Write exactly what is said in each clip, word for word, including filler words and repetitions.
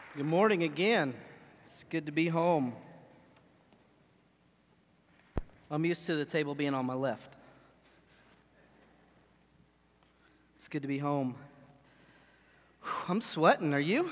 Good morning again. It's good to be home. I'm used to the table being on my left. It's good to be home. Whew, I'm sweating, are you?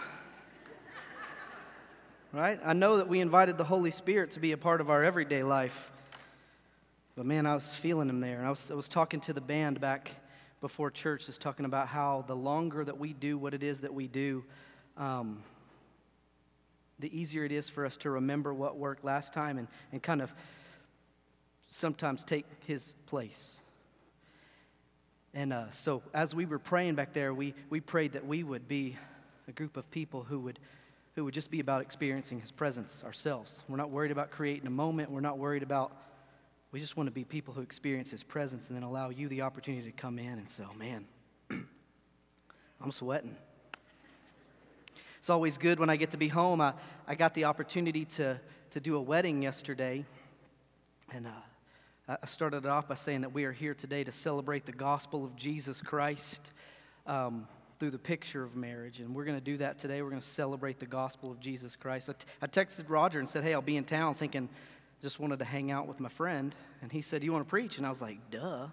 Right? I know that we invited the Holy Spirit to be a part of our everyday life. But man, I was feeling him there. And I was, I was talking to the band back before church, just talking about how the longer that we do what it is that we do, um, the easier it is for us to remember what worked last time and, and kind of sometimes take his place. And uh, so as we were praying back there, we, we prayed that we would be a group of people who would who would just be about experiencing his presence ourselves. We're not worried about creating a moment. We're not worried about, we just want to be people who experience his presence and then allow you the opportunity to come in. And so, man, I'm sweating. It's always good when I get to be home. I, I got the opportunity to, to do a wedding yesterday. And uh, I started it off by saying that we are here today to celebrate the gospel of Jesus Christ um, through the picture of marriage. And we're going to do that today. We're going to celebrate the gospel of Jesus Christ. I, t- I texted Roger and said, hey, I'll be in town, thinking just wanted to hang out with my friend. And he said, you want to preach? And I was like, duh.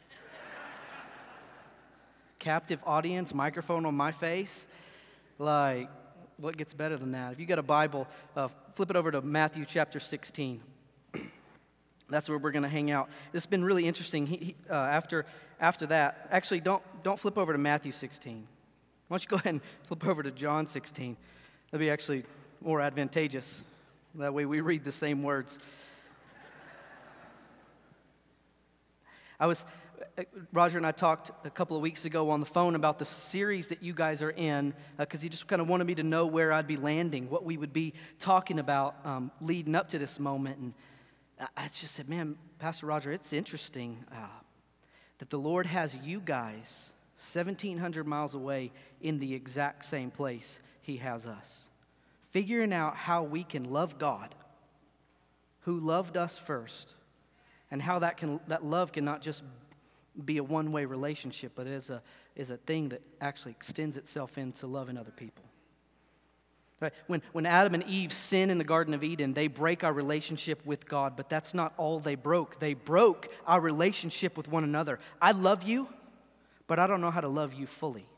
Captive audience, microphone on my face. Like, what gets better than that? If you got a Bible, uh, flip it over to Matthew chapter sixteen. That's where we're going to hang out. It's been really interesting. He, he, uh, after after that, actually, don't don't flip over to Matthew sixteen. Why don't you go ahead and flip over to John sixteen? That'd be actually more advantageous. That way we read the same words. I was, Roger and I talked a couple of weeks ago on the phone about the series that you guys are in, because uh, he just kind of wanted me to know where I'd be landing, what we would be talking about um, leading up to this moment. And I just said, man, Pastor Roger, it's interesting uh, that the Lord has you guys seventeen hundred miles away in the exact same place he has us. Figuring out how we can love God, who loved us first, and how that can that love can not just be a one-way relationship, but is a is a thing that actually extends itself into loving other people. Right? When when Adam and Eve sin in the Garden of Eden, they break our relationship with God, but that's not all they broke. They broke our relationship with one another. I love you, but I don't know how to love you fully.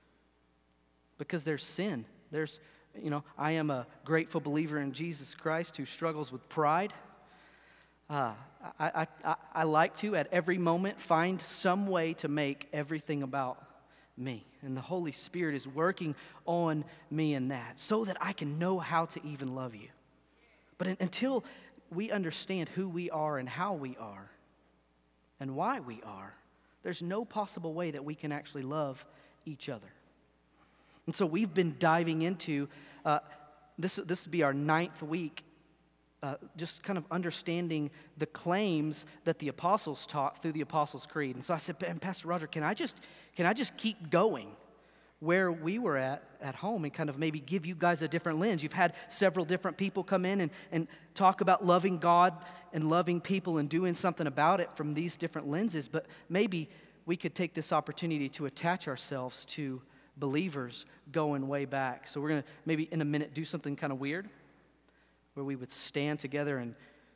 Because there's sin. There's, you know, I am a grateful believer in Jesus Christ who struggles with pride. Uh, I, I, I, I like to, at every moment, find some way to make everything about me. And the Holy Spirit is working on me in that so that I can know how to even love you. But in, until we understand who we are and how we are and why we are, there's no possible way that we can actually love each other. And so we've been diving into, uh, this this will be our ninth week, uh, just kind of understanding the claims that the apostles taught through the Apostles' Creed. And so I said, Pastor Roger, can I just can I just keep going where we were at at home and kind of maybe give you guys a different lens? You've had several different people come in and, and talk about loving God and loving people and doing something about it from these different lenses, but maybe we could take this opportunity to attach ourselves to believers going way back. So we're going to maybe in a minute do something kind of weird where we would stand together and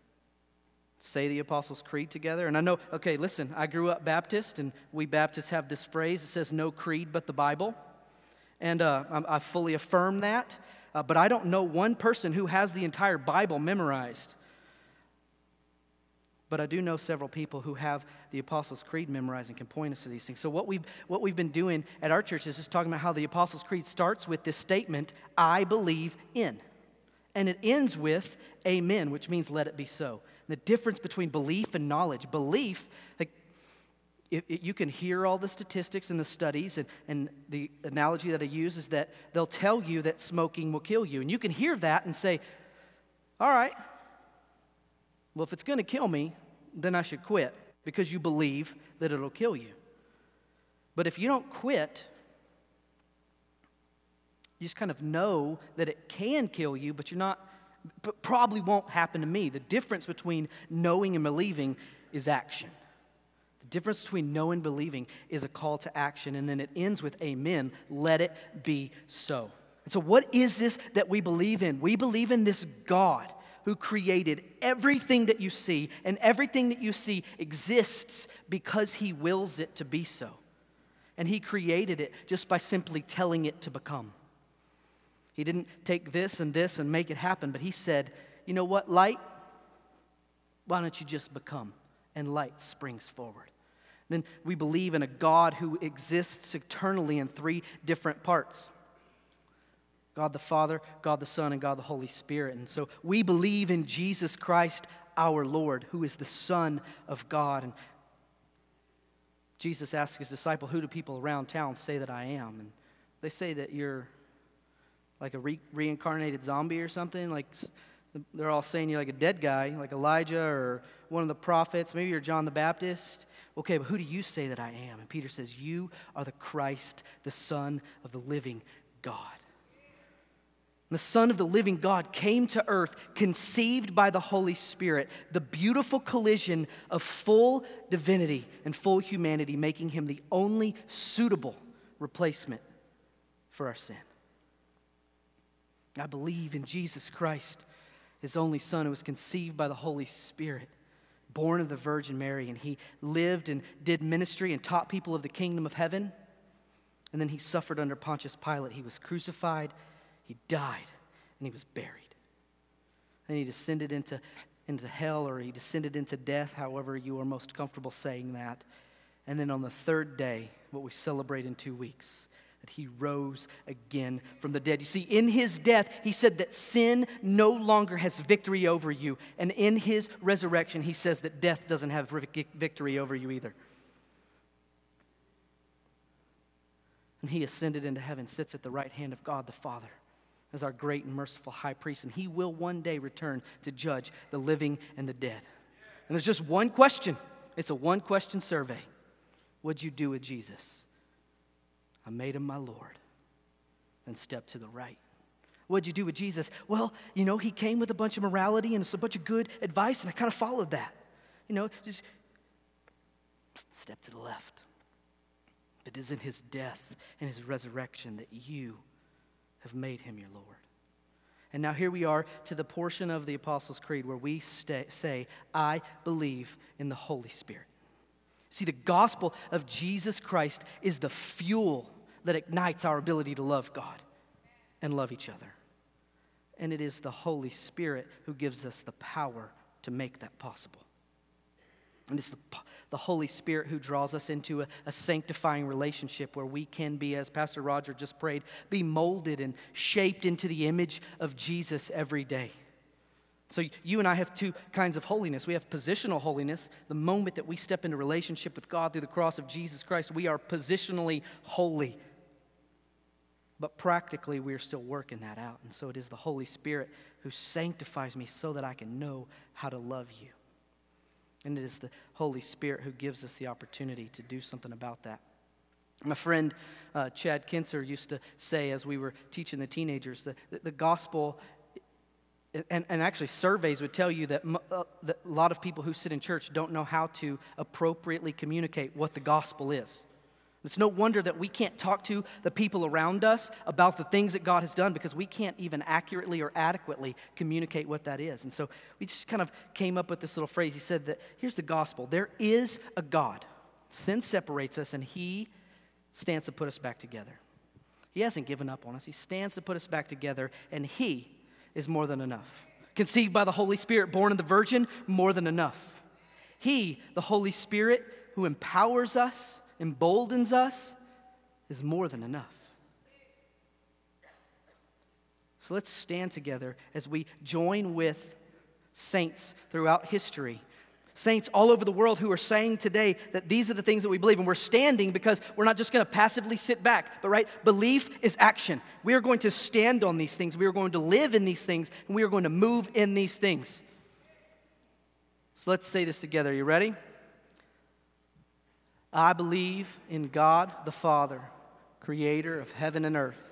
say the Apostles' Creed together. And I know, okay, listen, I grew up Baptist, and we Baptists have this phrase that says no creed but the Bible. And uh, I, I fully affirm that. Uh, but I don't know one person who has the entire Bible memorized. But I do know several people who have the Apostles' Creed memorized and can point us to these things. So what we've, what we've been doing at our church is just talking about how the Apostles' Creed starts with this statement, I believe in. And it ends with amen, which means let it be so. The difference between belief and knowledge. Belief, like it, it, you can hear all the statistics and the studies, and, and the analogy that I use is that they'll tell you that smoking will kill you. And you can hear that and say, all right, well, if it's going to kill me, then I should quit because you believe that it'll kill you. But if you don't quit, you just kind of know that it can kill you, but you're not, but probably won't happen to me. The difference between knowing and believing is action. The difference between knowing and believing is a call to action, and then it ends with amen, let it be so. And so what is this that we believe in? We believe in this God who created everything that you see, and everything that you see exists because he wills it to be so. And he created it just by simply telling it to become. He didn't take this and this and make it happen, but he said, you know what, light? Why don't you just become? And light springs forward. Then we believe in a God who exists eternally in three different parts. God the Father, God the Son, and God the Holy Spirit. And so we believe in Jesus Christ, our Lord, who is the Son of God. And Jesus asked his disciple, who do people around town say that I am? And they say that you're like a re- reincarnated zombie or something. Like they're all saying you're like a dead guy, like Elijah or one of the prophets. Maybe you're John the Baptist. Okay, but who do you say that I am? And Peter says, you are the Christ, the Son of the living God. The Son of the living God came to earth, conceived by the Holy Spirit, the beautiful collision of full divinity and full humanity, making him the only suitable replacement for our sin. I believe in Jesus Christ, his only Son, who was conceived by the Holy Spirit, born of the Virgin Mary, and he lived and did ministry and taught people of the kingdom of heaven. And then he suffered under Pontius Pilate. He was crucified, he died, and he was buried. And he descended into, into hell, or he descended into death, however you are most comfortable saying that. And then on the third day, what we celebrate in two weeks, that he rose again from the dead. You see, in his death, he said that sin no longer has victory over you. And in his resurrection, he says that death doesn't have victory over you either. And he ascended into heaven, sits at the right hand of God the Father as our great and merciful high priest. And he will one day return to judge the living and the dead. And there's just one question. It's a one-question survey. What'd you do with Jesus? I made him my Lord. Then step to the right. What'd you do with Jesus? Well, you know, he came with a bunch of morality and a bunch of good advice, and I kind of followed that. You know, just step to the left. It is in his death and his resurrection that you have made him your Lord. And now here we are to the portion of the Apostles' Creed where we stay, say, I believe in the Holy Spirit. See, the gospel of Jesus Christ is the fuel that ignites our ability to love God and love each other. And it is the Holy Spirit who gives us the power to make that possible. And it's the, the Holy Spirit who draws us into a, a sanctifying relationship where we can be, as Pastor Roger just prayed, be molded and shaped into the image of Jesus every day. So you and I have two kinds of holiness. We have positional holiness. The moment that we step into relationship with God through the cross of Jesus Christ, we are positionally holy. But practically, we are still working that out. And so it is the Holy Spirit who sanctifies me so that I can know how to love you. And it is the Holy Spirit who gives us the opportunity to do something about that. My friend uh, Chad Kinser used to say, as we were teaching the teenagers, the, the, the gospel, and, and actually surveys would tell you that, uh, that a lot of people who sit in church don't know how to appropriately communicate what the gospel is. It's no wonder that we can't talk to the people around us about the things that God has done because we can't even accurately or adequately communicate what that is. And so we just kind of came up with this little phrase. He said that here's the gospel. There is a God. Sin separates us, and he stands to put us back together. He hasn't given up on us. He stands to put us back together, and he is more than enough. Conceived by the Holy Spirit, born of the Virgin, more than enough. He, the Holy Spirit, who empowers us, emboldens us, is more than enough. So let's stand together as we join with saints throughout history, saints all over the world who are saying today that these are the things that we believe. And we're standing because we're not just going to passively sit back, but right, belief is action. We are going to stand on these things. We are going to live in these things, and we are going to move in these things. So let's say this together. Are you ready? I believe in God the Father, creator of heaven and earth.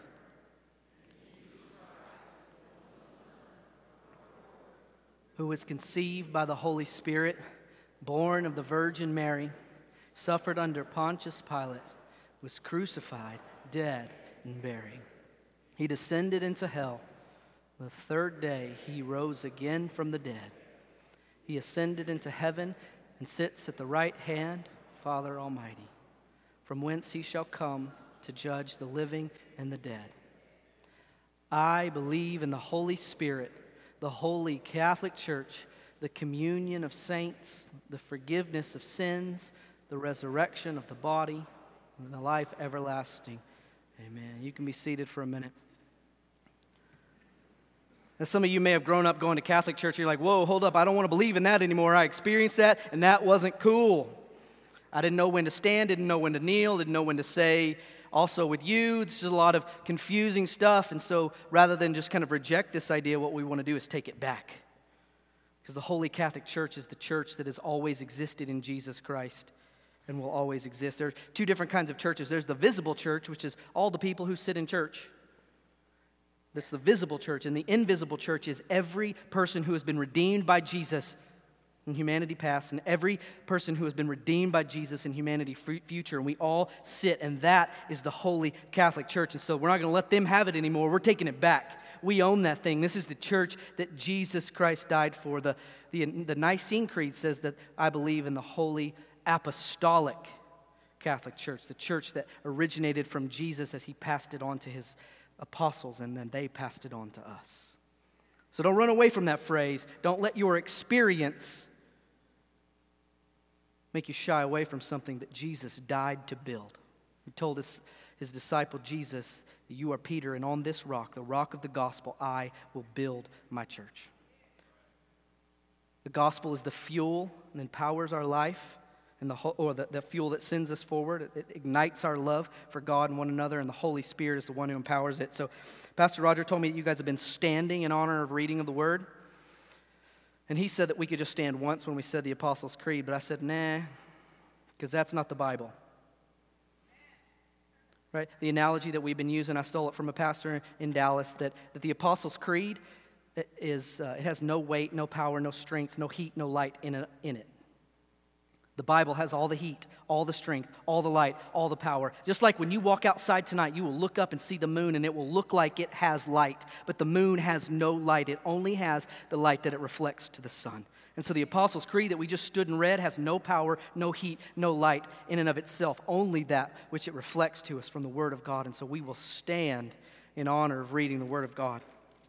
Who was conceived by the Holy Spirit, born of the Virgin Mary, suffered under Pontius Pilate, was crucified, dead, and buried. He descended into hell. The third day he rose again from the dead. He ascended into heaven and sits at the right hand of Father Almighty, from whence he shall come to judge the living and the dead. I believe in the Holy Spirit, the holy Catholic Church, the communion of saints, the forgiveness of sins, the resurrection of the body, and the life everlasting. Amen. You can be seated for a minute. Now, some of you may have grown up going to Catholic church, and you're like, whoa, hold up, I don't want to believe in that anymore. I experienced that, and that wasn't cool. I didn't know when to stand, didn't know when to kneel, didn't know when to say. Also with you, there's a lot of confusing stuff, and so rather than just kind of reject this idea, what we want to do is take it back. Because the Holy Catholic Church is the church that has always existed in Jesus Christ and will always exist. There are two different kinds of churches. There's the visible church, which is all the people who sit in church. That's the visible church. And the invisible church is every person who has been redeemed by Jesus in humanity past, and every person who has been redeemed by Jesus in humanity future. And we all sit, and that is the Holy Catholic Church. And so we're not going to let them have it anymore. We're taking it back. We own that thing. This is the church that Jesus Christ died for. The, the, the Nicene Creed says that I believe in the Holy Apostolic Catholic Church, the church that originated from Jesus as he passed it on to his apostles, and then they passed it on to us. So don't run away from that phrase. Don't let your experience make you shy away from something that Jesus died to build. He told his, his disciple Jesus, you are Peter, and on this rock, the rock of the gospel, I will build my church. The gospel is the fuel that empowers our life, and the or the, the fuel that sends us forward. It, it ignites our love for God and one another, and the Holy Spirit is the one who empowers it. So Pastor Roger told me that you guys have been standing in honor of reading of the Word. And he said that we could just stand once when we said the Apostles' Creed, but I said, nah, because that's not the Bible. Right? The analogy that we've been using, I stole it from a pastor in Dallas, that, that the Apostles' Creed is, uh, it has no weight, no power, no strength, no heat, no light in it. In it. The Bible has all the heat, all the strength, all the light, all the power. Just like when you walk outside tonight, you will look up and see the moon, and it will look like it has light. But the moon has no light. It only has the light that it reflects to the sun. And so the Apostles' Creed that we just stood and read has no power, no heat, no light in and of itself. Only that which it reflects to us from the Word of God. And so we will stand in honor of reading the Word of God.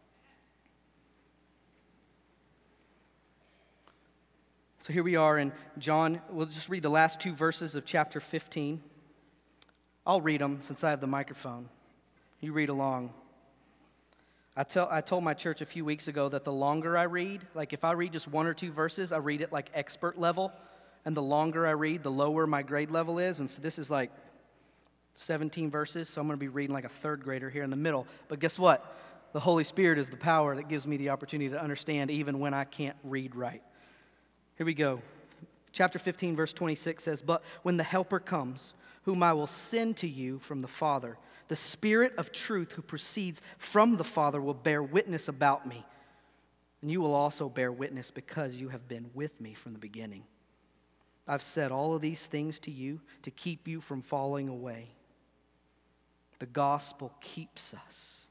So here we are in John. We'll just read the last two verses of chapter fifteen. I'll read them since I have the microphone. You read along. I, tell, I told my church a few weeks ago that the longer I read, like if I read just one or two verses, I read it like expert level. And the longer I read, the lower my grade level is. And so this is like seventeen verses, so I'm going to be reading like a third grader here in the middle. But guess what? The Holy Spirit is the power that gives me the opportunity to understand even when I can't read right. Here we go. Chapter fifteen, verse twenty-six says, but when the Helper comes, whom I will send to you from the Father, the Spirit of truth who proceeds from the Father will bear witness about me. And you will also bear witness because you have been with me from the beginning. I've said all of these things to you to keep you from falling away. The gospel keeps us.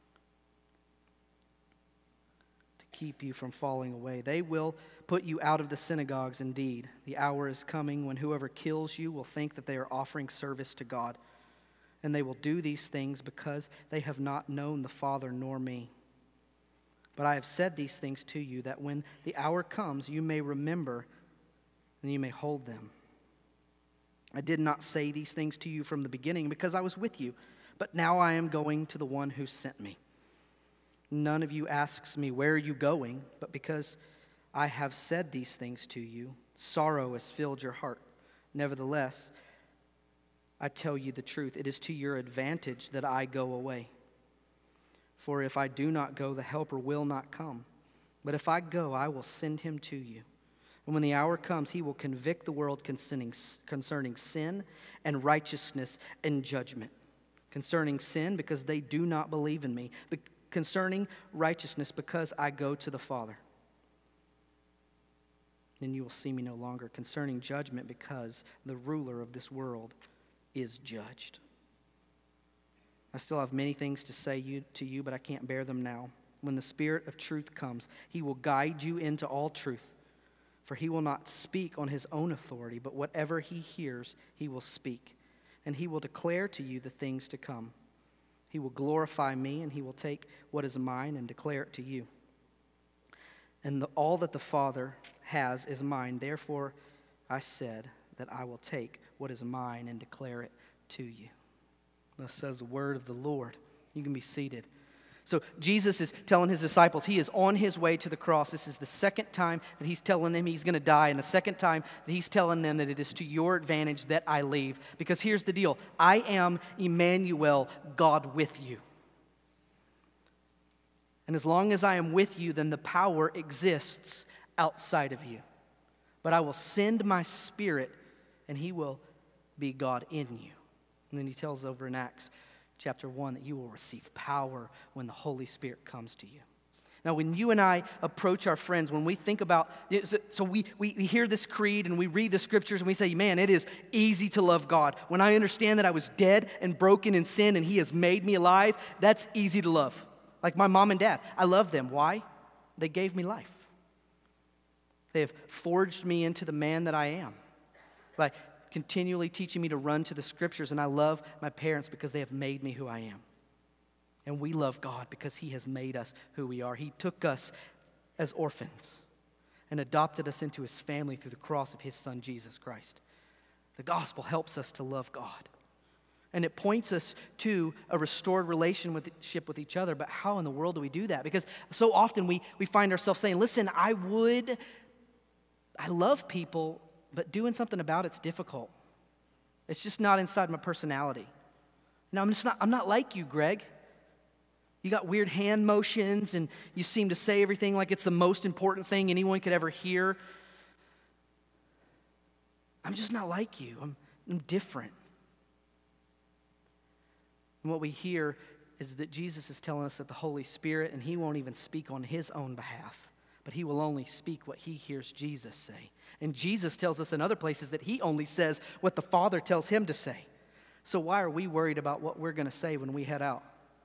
To keep you from falling away. They will put you out of the synagogues indeed. The hour is coming when whoever kills you will think that they are offering service to God. And they will do these things because they have not known the Father nor me. But I have said these things to you that when the hour comes, you may remember and you may hold them. I did not say these things to you from the beginning because I was with you, but now I am going to the one who sent me. None of you asks me, where are you going? But because I have said these things to you, sorrow has filled your heart. Nevertheless, I tell you the truth. It is to your advantage that I go away. For if I do not go, the Helper will not come. But if I go, I will send him to you. And when the hour comes, he will convict the world concerning, concerning sin and righteousness and judgment. Concerning sin, because they do not believe in me. But concerning righteousness, because I go to the Father. Then you will see me no longer. Concerning judgment, because the ruler of this world is judged. I still have many things to say you, to you, but I can't bear them now. When the Spirit of truth comes, he will guide you into all truth. For he will not speak on his own authority, but whatever he hears, he will speak. And he will declare to you the things to come. He will glorify me, and he will take what is mine and declare it to you. And the, all that the Father has is mine. Therefore, I said that I will take what is mine and declare it to you. Thus says the word of the Lord. You can be seated. So Jesus is telling his disciples he is on his way to the cross. This is the second time that he's telling them he's going to die, and the second time that he's telling them that it is to your advantage that I leave. Because here's the deal. I am Emmanuel, God with you. And as long as I am with you, then the power exists outside of you. But I will send my Spirit, and he will be God in you. And then he tells over in Acts chapter one that you will receive power when the Holy Spirit comes to you. Now, when you and I approach our friends, when we think about, so we, we, we hear this creed and we read the scriptures and we say, man, it is easy to love God. When I understand that I was dead and broken in sin and he has made me alive, that's easy to love. Like my mom and dad, I love them. Why? They gave me life. They have forged me into the man that I am. By continually teaching me to run to the scriptures, and I love my parents because they have made me who I am. And we love God because he has made us who we are. He took us as orphans and adopted us into his family through the cross of his son, Jesus Christ. The gospel helps us to love God. And it points us to a restored relationship with each other. But how in the world do we do that? Because so often we, we find ourselves saying, listen, I would, I love people, but doing something about it's difficult. It's just not inside my personality. No, I'm just not, I'm not like you, Greg. You got weird hand motions and you seem to say everything like it's the most important thing anyone could ever hear. I'm just not like you. I'm, I'm different. And what we hear is that Jesus is telling us that the Holy Spirit, and he won't even speak on his own behalf, but he will only speak what he hears Jesus say. And Jesus tells us in other places that he only says what the Father tells him to say. So why are we worried about what we're going to say when we head out?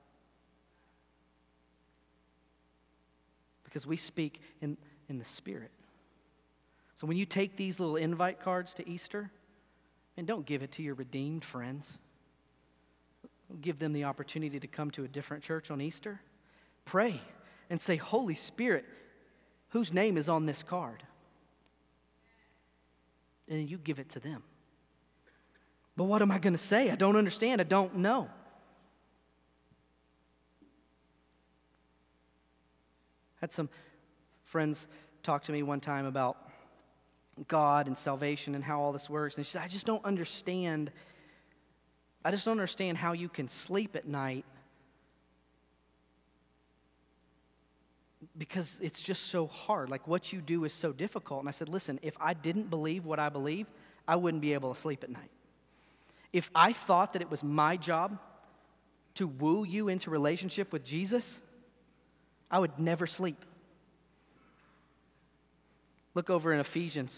Because we speak in, in the Spirit. So when you take these little invite cards to Easter, and don't give it to your redeemed friends. Give them the opportunity to come to a different church on Easter. Pray and say, Holy Spirit, whose name is on this card? And you give it to them. But what am I going to say? I don't understand. I don't know. Had some friends talk to me one time about God and salvation and how all this works. And she said, I just don't understand. I just don't understand how you can sleep at night because it's just so hard. Like what you do is so difficult. And I said, listen, if I didn't believe what I believe, I wouldn't be able to sleep at night. If I thought that it was my job to woo you into relationship with Jesus, I would never sleep. Look over in Ephesians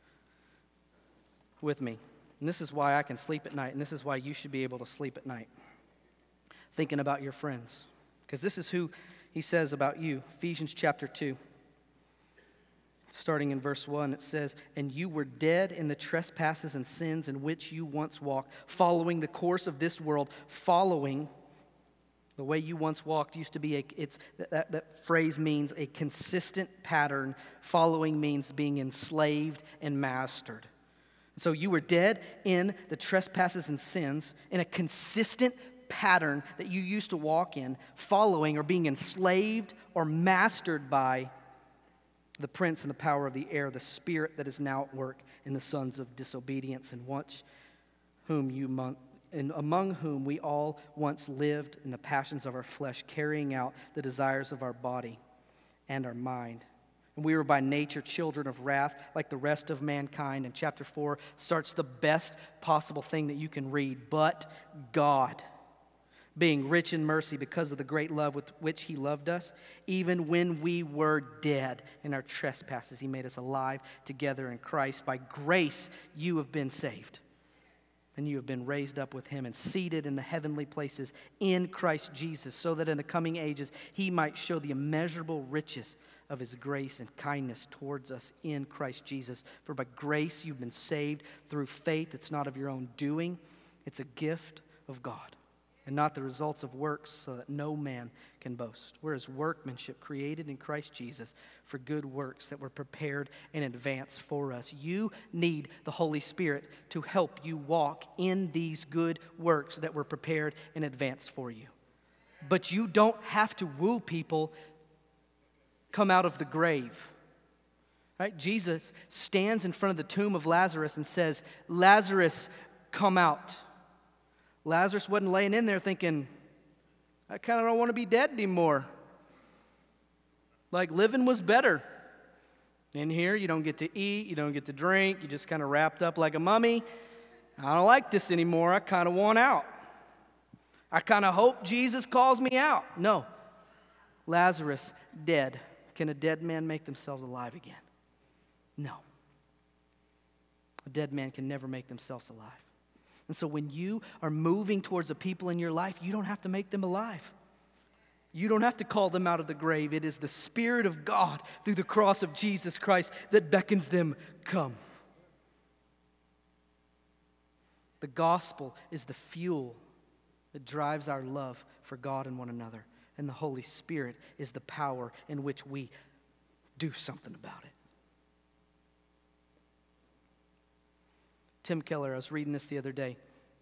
with me. And this is why I can sleep at night, and this is why you should be able to sleep at night. Thinking about your friends. Because this is who he says about you. Ephesians chapter two. Starting in verse one, it says, and you were dead in the trespasses and sins in which you once walked, following the course of this world, following the way you once walked used to be, a, it's that, that phrase means a consistent pattern. Following means being enslaved and mastered. So you were dead in the trespasses and sins in a consistent pattern that you used to walk in, following or being enslaved or mastered by the prince and the power of the air, the spirit that is now at work in the sons of disobedience, and once whom you mon- and among whom we all once lived in the passions of our flesh, carrying out the desires of our body and our mind. And we were by nature children of wrath like the rest of mankind. And chapter four starts the best possible thing that you can read. But God, being rich in mercy because of the great love with which he loved us, even when we were dead in our trespasses, he made us alive together in Christ. By grace you have been saved. and you have been raised up with him and seated in the heavenly places in Christ Jesus, so that in the coming ages he might show the immeasurable riches of his grace and kindness towards us in Christ Jesus. For by grace you've been saved through faith. It's not of your own doing. It's a gift of God, and not the results of works, so that no man can boast. We're his workmanship, created in Christ Jesus for good works that were prepared in advance for us. You need the Holy Spirit to help you walk in these good works that were prepared in advance for you. But you don't have to woo people come out of the grave. Right? Jesus stands in front of the tomb of Lazarus and says, "Lazarus, come out." Lazarus wasn't laying in there thinking, "I kind of don't want to be dead anymore. Like, living was better. In here, you don't get to eat, you don't get to drink, you're just kind of wrapped up like a mummy. I don't like this anymore. I kind of want out. I kind of hope Jesus calls me out." No. Lazarus, dead. Can a dead man make themselves alive again? No. A dead man can never make themselves alive. And so when you are moving towards the people in your life, you don't have to make them alive. You don't have to call them out of the grave. It is the Spirit of God through the cross of Jesus Christ that beckons them, come. The gospel is the fuel that drives our love for God and one another. And the Holy Spirit is the power in which we do something about it. Tim Keller, I was reading this the other day.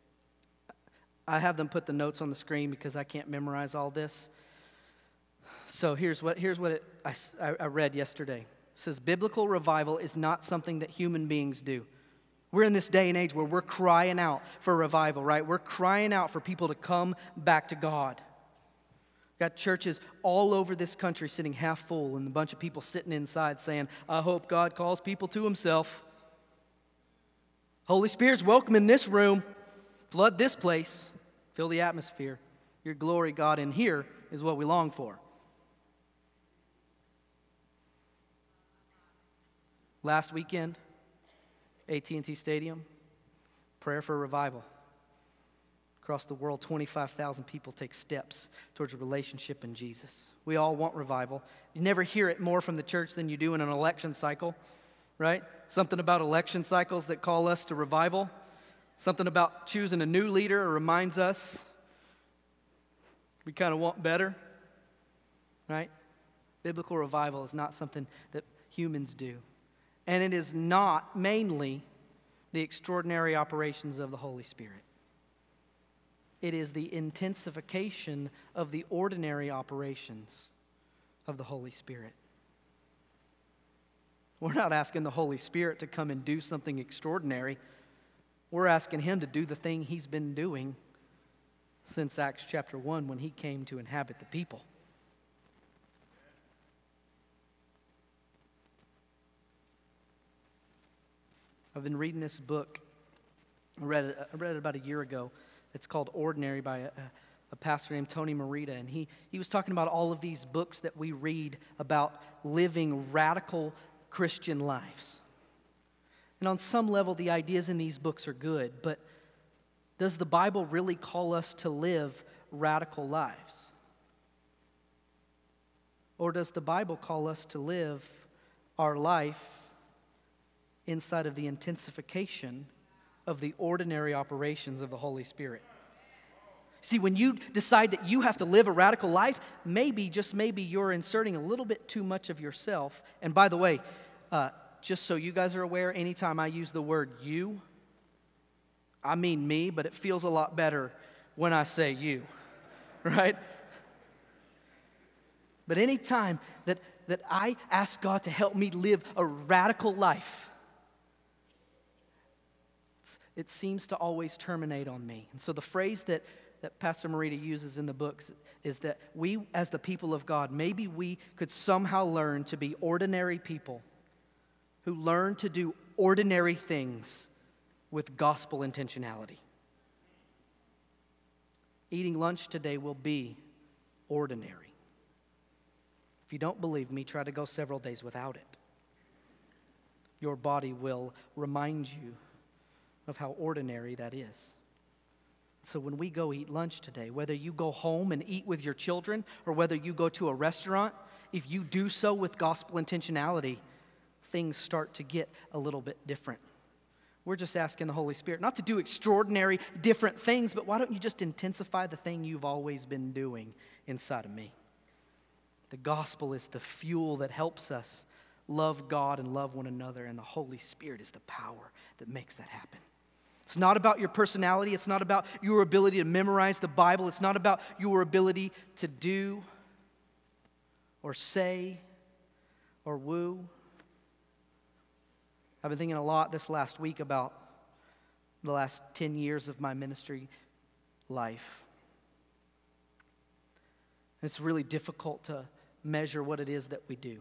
I have them put the notes on the screen because I can't memorize all this. So here's what, here's what it, I, I read yesterday. It says, biblical revival is not something that human beings do. We're in this day and age where we're crying out for revival, right? We're crying out for people to come back to God. Got churches all over this country sitting half full and a bunch of people sitting inside saying, "I hope God calls people to himself. Holy Spirit's welcome in this room. Flood this place. Fill the atmosphere. Your glory, God, in here is what we long for." Last weekend, A T and T Stadium, prayer for revival. Across the world, twenty-five thousand people take steps towards a relationship in Jesus. We all want revival. You never hear it more from the church than you do in an election cycle, right? Something about election cycles that call us to revival. Something about choosing a new leader reminds us we kind of want better, right? Biblical revival is not something that humans do. And it is not mainly the extraordinary operations of the Holy Spirit. It is the intensification of the ordinary operations of the Holy Spirit. We're not asking the Holy Spirit to come and do something extraordinary. We're asking him to do the thing he's been doing since Acts chapter one when he came to inhabit the people. I've been reading this book. I read it, I read it about a year ago. It's called Ordinary by a, a pastor named Tony Merida. And he, he was talking about all of these books that we read about living radical Christian lives. And on some level, the ideas in these books are good, but does the Bible really call us to live radical lives? Or does the Bible call us to live our life inside of the intensification of the ordinary operations of the Holy Spirit? See, when you decide that you have to live a radical life, maybe, just maybe, you're inserting a little bit too much of yourself. And by the way, uh, just so you guys are aware, anytime I use the word you, I mean me, but it feels a lot better when I say you, right? But anytime that, that I ask God to help me live a radical life, it seems to always terminate on me. And so the phrase that, that Pastor Merida uses in the books is that we, as the people of God, maybe we could somehow learn to be ordinary people who learn to do ordinary things with gospel intentionality. Eating lunch today will be ordinary. If you don't believe me, try to go several days without it. Your body will remind you of how ordinary that is. So when we go eat lunch today, whether you go home and eat with your children or whether you go to a restaurant, if you do so with gospel intentionality, things start to get a little bit different. We're just asking the Holy Spirit not to do extraordinary, different things, but why don't you just intensify the thing you've always been doing inside of me? The gospel is the fuel that helps us love God and love one another, and the Holy Spirit is the power that makes that happen. It's not about your personality. It's not about your ability to memorize the Bible. It's not about your ability to do or say or woo. I've been thinking a lot this last week about the last ten years of my ministry life. It's really difficult to measure what it is that we do.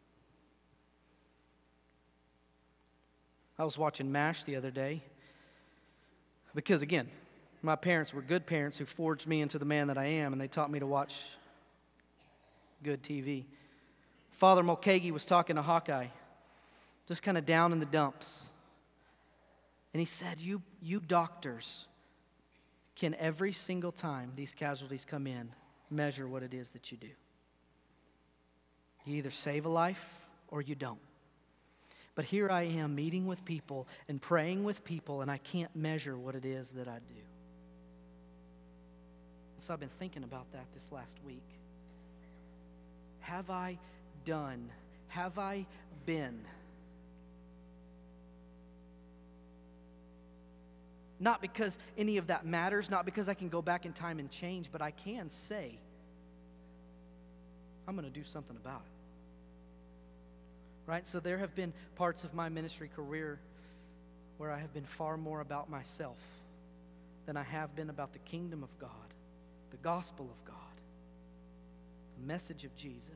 I was watching MASH the other day because, again, my parents were good parents who forged me into the man that I am, and they taught me to watch good T V. Father Mulcahy was talking to Hawkeye, just kind of down in the dumps. And he said, you, you doctors can every single time these casualties come in measure what it is that you do. You either save a life or you don't. But here I am meeting with people and praying with people, and I can't measure what it is that I do. And so I've been thinking about that this last week. Have I done, have I been? Not because any of that matters, not because I can go back in time and change, but I can say, I'm going to do something about it. Right? So there have been parts of my ministry career where I have been far more about myself than I have been about the kingdom of God, the gospel of God, the message of Jesus.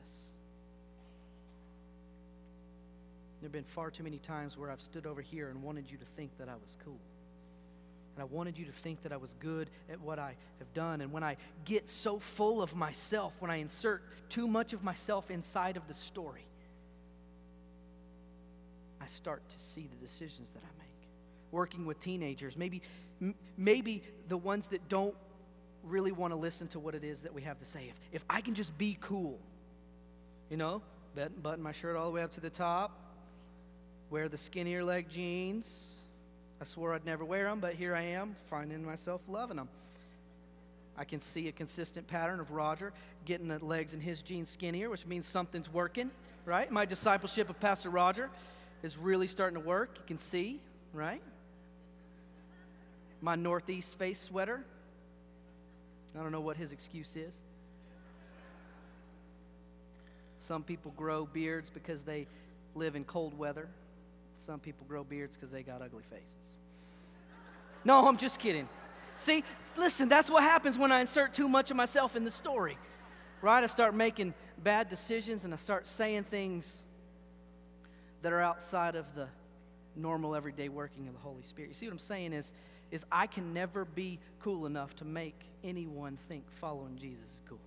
There have been far too many times where I've stood over here and wanted you to think that I was cool. And I wanted you to think that I was good at what I have done. And when I get so full of myself, when I insert too much of myself inside of the story, I start to see the decisions that I make. Working with teenagers, maybe, m- maybe the ones that don't really want to listen to what it is that we have to say. If, if I can just be cool, you know, button, button my shirt all the way up to the top, wear the skinnier leg jeans. I swore I'd never wear them, but here I am, finding myself loving them. I can see a consistent pattern of Roger getting the legs in his jeans skinnier, which means something's working, right? My discipleship of Pastor Roger is really starting to work. You can see, right? My Northeast face sweater. I don't know what his excuse is. Some people grow beards because they live in cold weather. Some people grow beards because they got ugly faces. No, I'm just kidding. See, listen, that's what happens when I insert too much of myself in the story, right? I start making bad decisions and I start saying things that are outside of the normal everyday working of the Holy Spirit. You see what I'm saying is, is I can never be cool enough to make anyone think following Jesus is cool.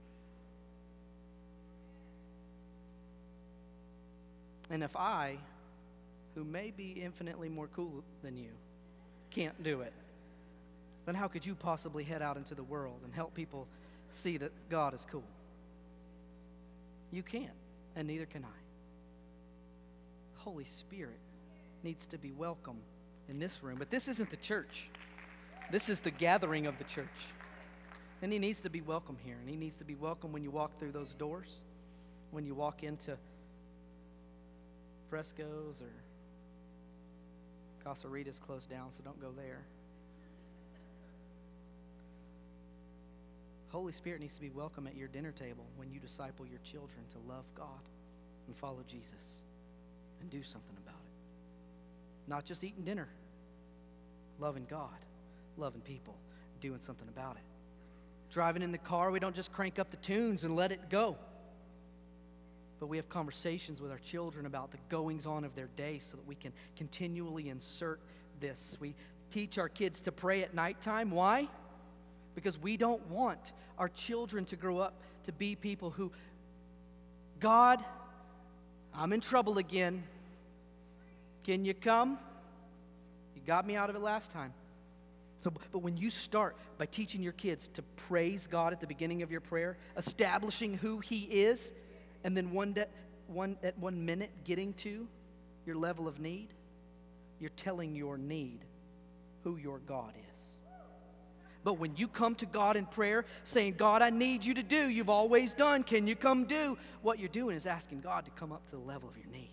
And if I, who may be infinitely more cool than you, can't do it, then how could you possibly head out into the world and help people see that God is cool? You can't, and neither can I. The Holy Spirit needs to be welcome in this room, but this isn't the church. This is the gathering of the church. And he needs to be welcome here, and he needs to be welcome when you walk through those doors, when you walk into Fresco's, or Casa Rita's closed down, so don't go there. Holy Spirit needs to be welcome at your dinner table when you disciple your children to love God and follow Jesus and do something about it. Not just eating dinner, loving God, loving people, doing something about it. Driving in the car, we don't just crank up the tunes and let it go. But we have conversations with our children about the goings-on of their day so that we can continually insert this. We teach our kids to pray at nighttime. Why? Because we don't want our children to grow up to be people who, God, I'm in trouble again. Can you come? You You got me out of it last time. So, but when you start by teaching your kids to praise God at the beginning of your prayer, establishing who He is, and then one, de- one at one minute getting to your level of need, you're telling your need who your God is. But when you come to God in prayer saying, God, I need you to do, you've always done, can you come do? What you're doing is asking God to come up to the level of your need.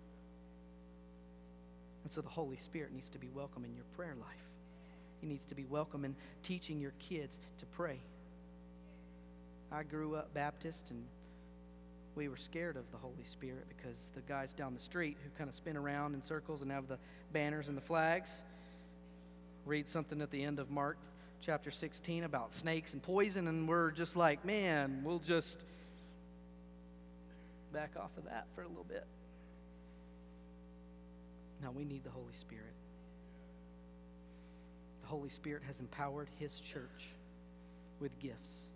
And so the Holy Spirit needs to be welcome in your prayer life. He needs to be welcome in teaching your kids to pray. I grew up Baptist, and we were scared of the Holy Spirit because the guys down the street who kind of spin around in circles and have the banners and the flags read something at the end of Mark chapter sixteen about snakes and poison, and we're just like, man, we'll just back off of that for a little bit. No, we need the Holy Spirit. The Holy Spirit has empowered His church with gifts.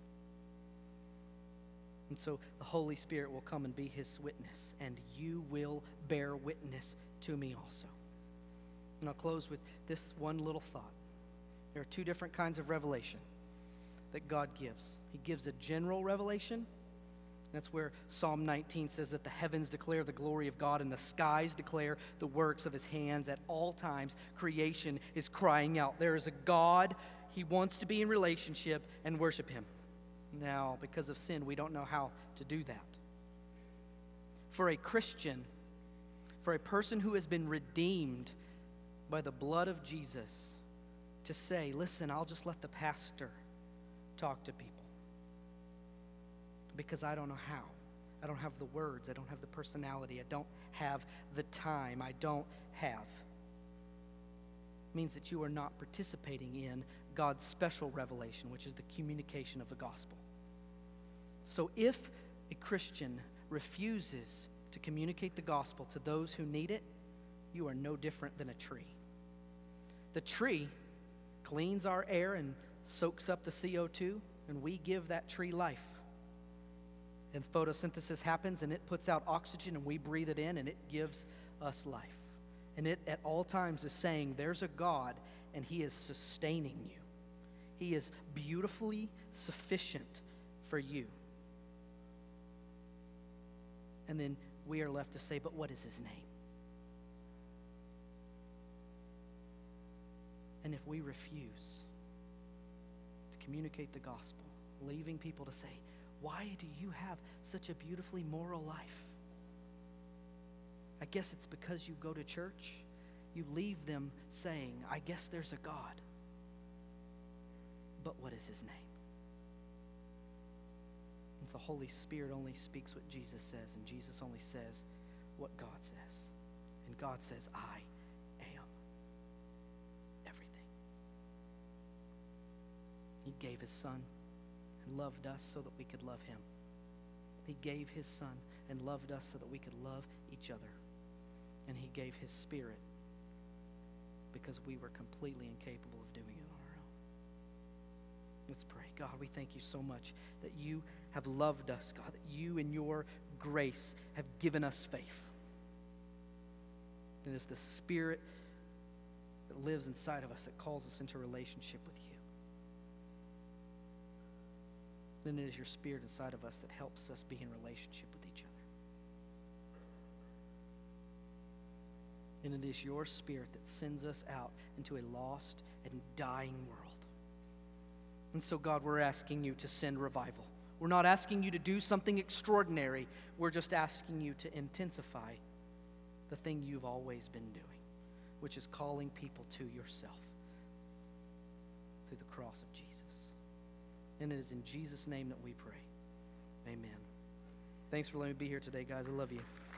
And so the Holy Spirit will come and be His witness, and you will bear witness to me also. And I'll close with this one little thought. There are two different kinds of revelation that God gives. He gives a general revelation. That's where Psalm nineteen says that the heavens declare the glory of God and the skies declare the works of His hands. At all times, creation is crying out. There is a God. He wants to be in relationship and worship Him. Now, because of sin, we don't know how to do that. For a Christian, for a person who has been redeemed by the blood of Jesus, to say, listen, I'll just let the pastor talk to people. Because I don't know how. I don't have the words. I don't have the personality. I don't have the time. I don't have. It means that you are not participating in God's special revelation, which is the communication of the gospel. So if a Christian refuses to communicate the gospel to those who need it, you are no different than a tree. The tree cleans our air and soaks up the C O two, and we give that tree life. And photosynthesis happens, and it puts out oxygen, and we breathe it in, and it gives us life. And it at all times is saying, there's a God, and He is sustaining you. He is beautifully sufficient for you. And then we are left to say, but what is His name? And if we refuse to communicate the gospel, leaving people to say, why do you have such a beautifully moral life? I guess it's because you go to church. You leave them saying, I guess there's a God. But what is His name? And the Holy Spirit only speaks what Jesus says, and Jesus only says what God says. And God says, I am everything. He gave His Son and loved us so that we could love Him. He gave His Son and loved us so that we could love each other. And He gave His Spirit because we were completely incapable of doing it on our own. Let's pray. God, we thank You so much that You have loved us, God, that You in Your grace have given us faith. It is the Spirit that lives inside of us that calls us into relationship with You. Then it is Your Spirit inside of us that helps us be in relationship with each other. And it is Your Spirit that sends us out into a lost and dying world. And so, God, we're asking You to send revival. We're not asking You to do something extraordinary. We're just asking You to intensify the thing You've always been doing, which is calling people to Yourself through the cross of Jesus. And it is in Jesus' name that we pray. Amen. Thanks for letting me be here today, guys. I love you.